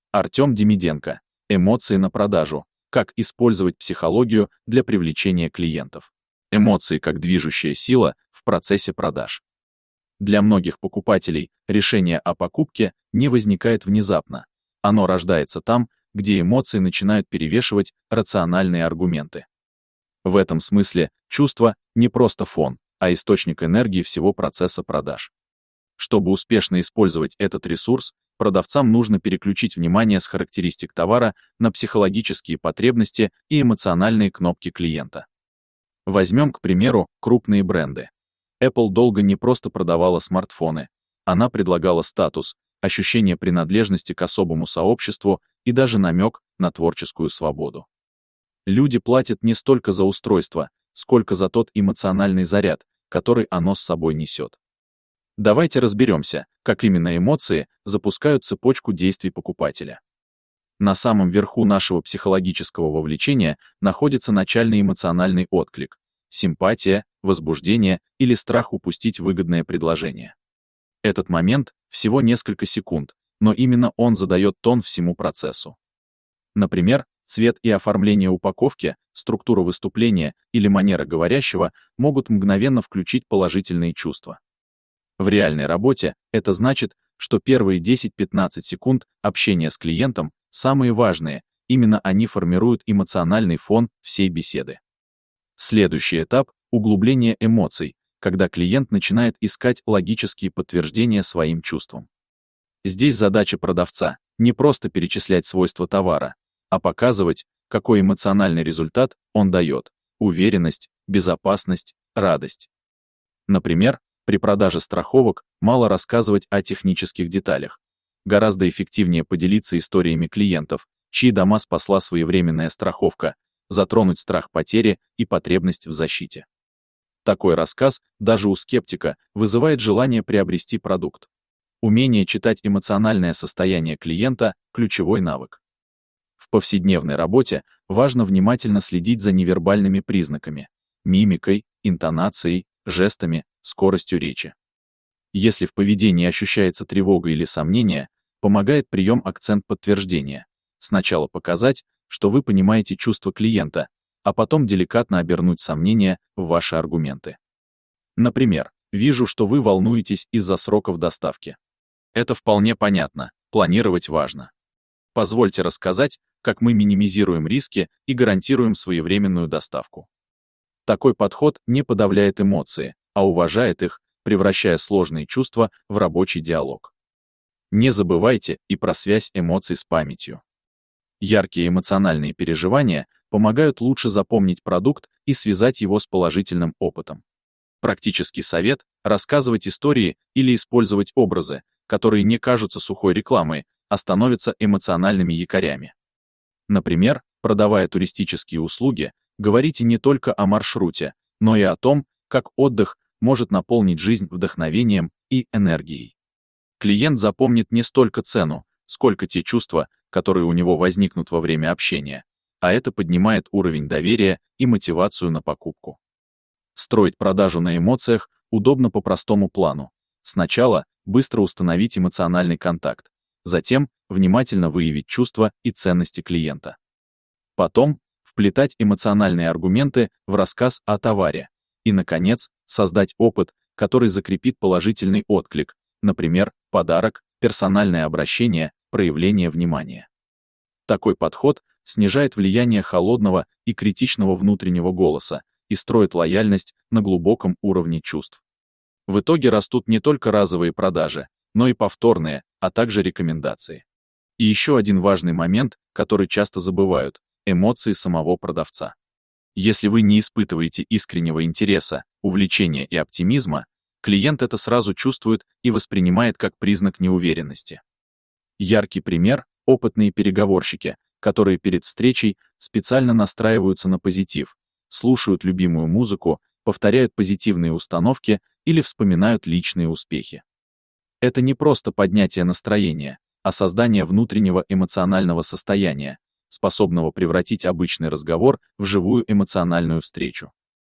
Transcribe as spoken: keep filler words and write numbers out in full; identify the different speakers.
Speaker 1: Артем Демиденко. Эмоции на продажу. Как использовать психологию для привлечения клиентов. Эмоции как движущая сила в процессе продаж. Для многих покупателей решение о покупке не возникает внезапно. Оно рождается там, где эмоции начинают перевешивать рациональные аргументы. В этом смысле чувство не просто фон, а источник энергии всего процесса продаж. Чтобы успешно использовать этот ресурс, продавцам нужно переключить внимание с характеристик товара на психологические потребности и эмоциональные кнопки клиента. Возьмем, к примеру, крупные бренды. Apple долго не просто продавала смартфоны, она предлагала статус, ощущение принадлежности к особому сообществу и даже намек на творческую свободу. Люди платят не столько за устройство, сколько за тот эмоциональный заряд, который оно с собой несет. Давайте разберемся, как именно эмоции запускают цепочку действий покупателя. На самом верху нашего психологического вовлечения находится начальный эмоциональный отклик – симпатия, возбуждение или страх упустить выгодное предложение. Этот момент всего несколько секунд, но именно он задает тон всему процессу. Например, цвет и оформление упаковки, структура выступления или манера говорящего могут мгновенно включить положительные чувства. В реальной работе это значит, что первые десять-пятнадцать секунд общения с клиентом самые важные, именно они формируют эмоциональный фон всей беседы. Следующий этап – углубление эмоций, когда клиент начинает искать логические подтверждения своим чувствам. Здесь задача продавца – не просто перечислять свойства товара, а показывать, какой эмоциональный результат он дает – уверенность, безопасность, радость. Например, при продаже страховок мало рассказывать о технических деталях. Гораздо эффективнее поделиться историями клиентов, чьи дома спасла своевременная страховка, затронуть страх потери и потребность в защите. Такой рассказ, даже у скептика, вызывает желание приобрести продукт. Умение читать эмоциональное состояние клиента – ключевой навык. В повседневной работе важно внимательно следить за невербальными признаками – мимикой, интонацией, жестами, скоростью речи. Если в поведении ощущается тревога или сомнение, помогает прием акцент подтверждения. Сначала показать, что вы понимаете чувства клиента, а потом деликатно обернуть сомнения в ваши аргументы. Например, вижу, что вы волнуетесь из-за сроков доставки. Это вполне понятно, планировать важно. Позвольте рассказать, как мы минимизируем риски и гарантируем своевременную доставку. Такой подход не подавляет эмоции, а уважает их, превращая сложные чувства в рабочий диалог. Не забывайте и про связь эмоций с памятью. Яркие эмоциональные переживания помогают лучше запомнить продукт и связать его с положительным опытом. Практический совет – рассказывать истории или использовать образы, которые не кажутся сухой рекламой, а становятся эмоциональными якорями. Например, продавая туристические услуги, говорите не только о маршруте, но и о том, как отдых может наполнить жизнь вдохновением и энергией. Клиент запомнит не столько цену, сколько те чувства, которые у него возникнут во время общения, а это поднимает уровень доверия и мотивацию на покупку. Строить продажу на эмоциях удобно по простому плану. Сначала быстро установить эмоциональный контакт, затем внимательно выявить чувства и ценности клиента. Потом вплетать эмоциональные аргументы в рассказ о товаре. И, наконец, создать опыт, который закрепит положительный отклик, например, подарок, персональное обращение, проявление внимания. Такой подход снижает влияние холодного и критичного внутреннего голоса и строит лояльность на глубоком уровне чувств. В итоге растут не только разовые продажи, но и повторные, а также рекомендации. И еще один важный момент, который часто забывают – эмоции самого продавца. Если вы не испытываете искреннего интереса, увлечения и оптимизма, клиент это сразу чувствует и воспринимает как признак неуверенности. Яркий пример – опытные переговорщики, которые перед встречей специально настраиваются на позитив, слушают любимую музыку, повторяют позитивные установки или вспоминают личные успехи. Это не просто поднятие настроения, а создание внутреннего эмоционального состояния, способного превратить обычный разговор в живую эмоциональную встречу.